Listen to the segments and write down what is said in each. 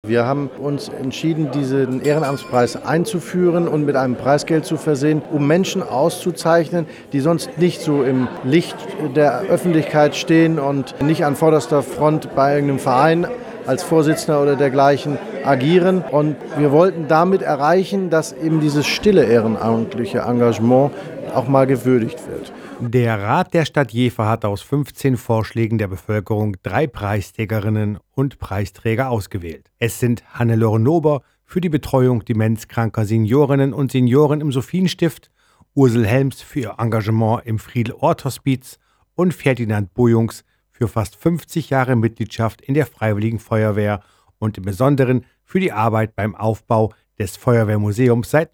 Wir haben uns entschieden, diesen Ehrenamtspreis einzuführen und mit einem Preisgeld zu versehen, um Menschen auszuzeichnen, die sonst nicht so im Licht der Öffentlichkeit stehen und nicht an vorderster Front bei irgendeinem Verein als Vorsitzender oder dergleichen agieren. Und wir wollten damit erreichen, dass eben dieses stille ehrenamtliche Engagement auch mal gewürdigt wird. Der Rat der Stadt Jever hat aus 15 Vorschlägen der Bevölkerung 3 Preisträgerinnen und Preisträger ausgewählt. Es sind Hannelore Nober für die Betreuung demenzkranker Seniorinnen und Senioren im Sophienstift, Ursel Helms für ihr Engagement im Friedel-Ort-Hospiz und Ferdinand Bojungs für fast 50 Jahre Mitgliedschaft in der Freiwilligen Feuerwehr und im Besonderen für die Arbeit beim Aufbau des Feuerwehrmuseums seit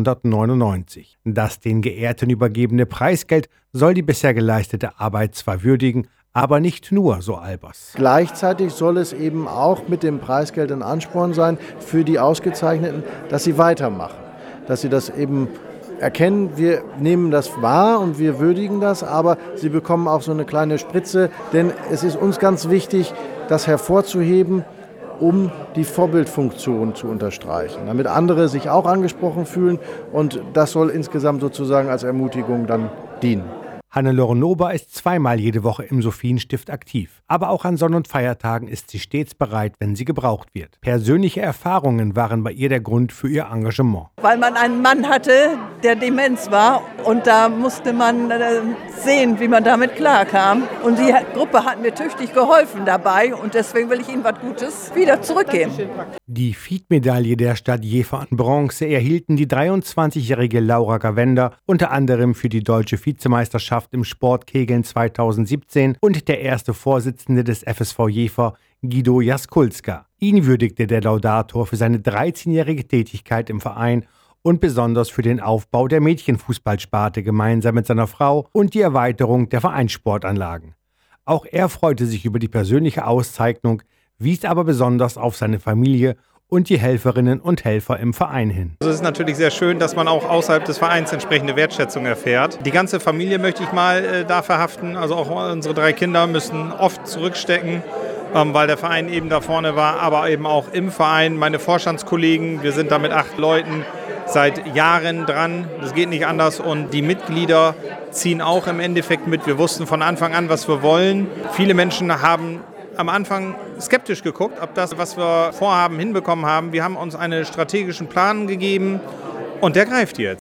1999. Das den Geehrten übergebene Preisgeld soll die bisher geleistete Arbeit zwar würdigen, aber nicht nur, so Albers. Gleichzeitig soll es eben auch mit dem Preisgeld ein Ansporn sein für die Ausgezeichneten, dass sie weitermachen, dass sie das eben erkennen, wir nehmen das wahr und wir würdigen das, aber sie bekommen auch so eine kleine Spritze, denn es ist uns ganz wichtig, das hervorzuheben, um die Vorbildfunktion zu unterstreichen, damit andere sich auch angesprochen fühlen und das soll insgesamt sozusagen als Ermutigung dann dienen. Hannelore Nober ist zweimal jede Woche im Sophienstift aktiv. Aber auch an Sonn- und Feiertagen ist sie stets bereit, wenn sie gebraucht wird. Persönliche Erfahrungen waren bei ihr der Grund für ihr Engagement. Weil man einen Mann hatte, der Demenz war und da musste man sehen, wie man damit klarkam. Und die Gruppe hat mir tüchtig geholfen dabei und deswegen will ich ihnen was Gutes wieder zurückgeben. Die Fied-Medaille der Stadt Jever an Bronze erhielten die 23-jährige Laura Gawender, unter anderem für die deutsche Vizemeisterschaft im Sportkegeln 2017 und der erste Vorsitzende des FSV Jever, Guido Jaskulska. Ihn würdigte der Laudator für seine 13-jährige Tätigkeit im Verein und besonders für den Aufbau der Mädchenfußballsparte gemeinsam mit seiner Frau und die Erweiterung der Vereinssportanlagen. Auch er freute sich über die persönliche Auszeichnung, wies aber besonders auf seine Familie und die Helferinnen und Helfer im Verein hin. Es ist natürlich sehr schön, dass man auch außerhalb des Vereins entsprechende Wertschätzung erfährt. Die ganze Familie möchte ich mal da verhaften. Also auch unsere 3 Kinder müssen oft zurückstecken, weil der Verein eben da vorne war. Aber eben auch im Verein meine Vorstandskollegen. Wir sind da mit 8 Leuten seit Jahren dran. Das geht nicht anders. Und die Mitglieder ziehen auch im Endeffekt mit. Wir wussten von Anfang an, was wir wollen. Viele Menschen haben am Anfang skeptisch geguckt, ob das, was wir vorhaben, hinbekommen haben. Wir haben uns einen strategischen Plan gegeben und der greift jetzt.